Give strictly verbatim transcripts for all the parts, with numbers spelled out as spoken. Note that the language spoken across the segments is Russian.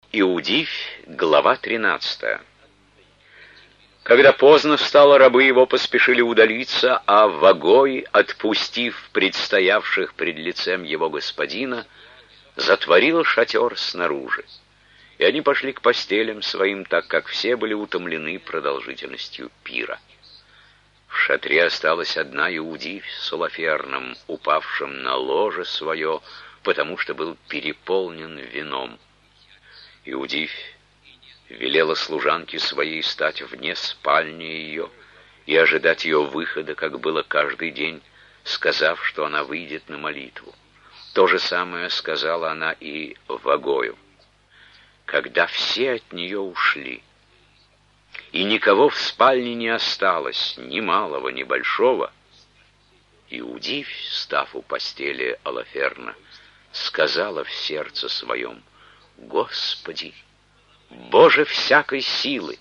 Иудивь, глава тринадцатая. Когда поздно стало, рабы его поспешили удалиться, а Вагой, отпустив предстоявших пред лицем его господина, затворил шатер снаружи. И они пошли к постелям своим, так как все были утомлены продолжительностью пира. В шатре осталась одна Иудивь с Олаферном, упавшим на ложе свое, потому что был переполнен вином. Иудивь велела служанке своей стать вне спальни ее и ожидать ее выхода, как было каждый день, сказав, что она выйдет на молитву. То же самое сказала она и Вагою. Когда все от нее ушли, и никого в спальне не осталось, ни малого, ни большого, Иудивь, став у постели Олаферна, сказала в сердце своем: «Господи, Боже всякой силы,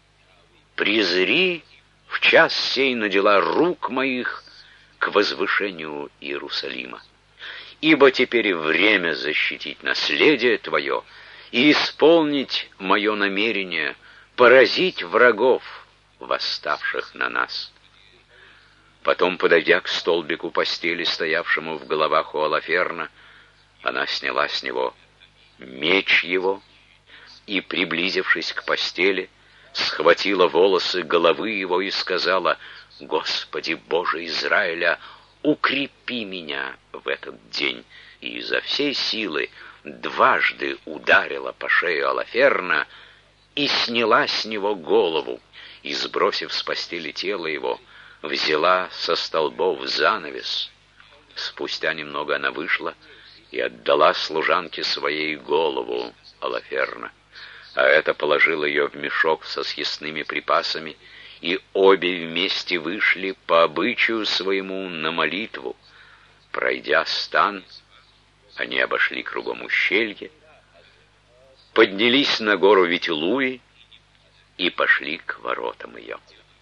презри в час сей на дела рук моих к возвышению Иерусалима, ибо теперь время защитить наследие Твое и исполнить мое намерение поразить врагов, восставших на нас». Потом, подойдя к столбику постели, стоявшему в головах у Олаферна, она сняла с него меч его и, приблизившись к постели, схватила волосы головы его и сказала: «Господи Боже Израиля, укрепи меня в этот день», и изо всей силы дважды ударила по шее Олаферна и сняла с него голову, и, сбросив с постели тело его, взяла со столбов занавес. Спустя немного она вышла и отдала служанке своей голову Олаферна, а это положила ее в мешок со съестными припасами, и обе вместе вышли по обычаю своему на молитву. Пройдя стан, они обошли кругом ущелье, поднялись на гору Витилуи и пошли к воротам ее.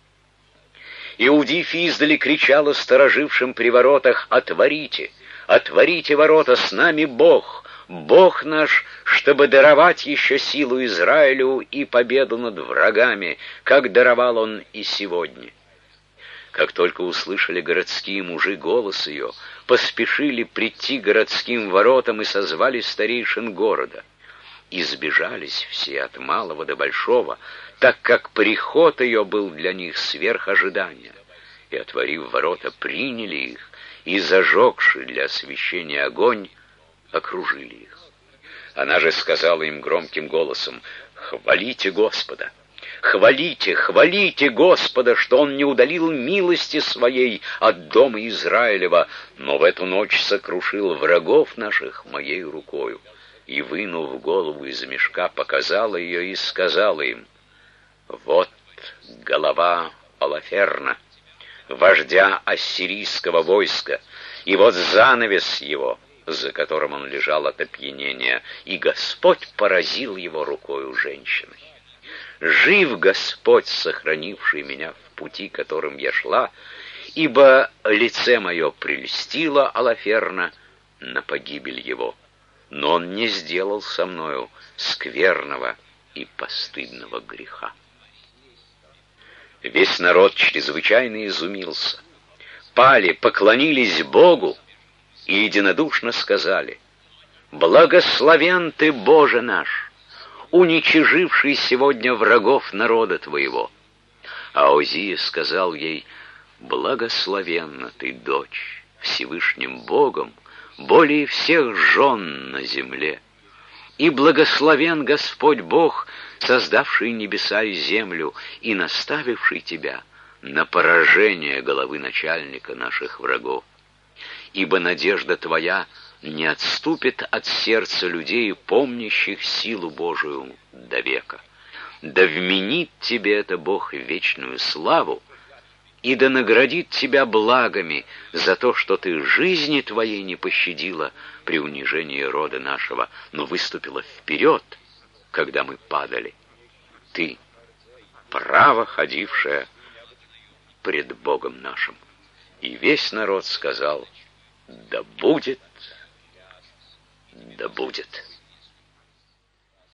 Иудивь издали кричала сторожившим при воротах: «Отворите! Отворите ворота, с нами Бог! Бог наш, чтобы даровать еще силу Израилю и победу над врагами, как даровал Он и сегодня». Как только услышали городские мужи голос ее, поспешили прийти к городским воротам и созвали старейшин города. И сбежались все от малого до большого, так как приход ее был для них сверх ожидания. И, отворив ворота, приняли их, и, зажегши для освещения огонь, окружили их. Она же сказала им громким голосом: «Хвалите Господа! Хвалите, хвалите Господа, что Он не удалил милости Своей от дома Израилева, но в эту ночь сокрушил врагов наших моей рукою». И, вынув голову из мешка, показала ее и сказала им: «Вот голова Олаферна, вождя ассирийского войска, и вот занавес его, за которым он лежал от опьянения, и Господь поразил его рукою женщины. Жив Господь, сохранивший меня в пути, которым я шла, ибо лице мое прельстило Олаферна на погибель его, но он не сделал со мною скверного и постыдного греха». Весь народ чрезвычайно изумился, пали, поклонились Богу и единодушно сказали: «Благословен Ты, Боже наш, уничиживший сегодня врагов народа Твоего». А Озия сказал ей: «Благословенна ты, дочь, Всевышним Богом более всех жен на земле, и благословен Господь Бог, создавший небеса и землю и наставивший тебя на поражение головы начальника наших врагов. Ибо надежда твоя не отступит от сердца людей, помнящих силу Божию до века. Да вменит тебе это Бог вечную славу, и да наградит тебя благами за то, что ты жизни твоей не пощадила при унижении рода нашего, но выступила вперед, когда мы падали. Ты, право ходившая пред Богом нашим». И весь народ сказал: «Да будет, да будет».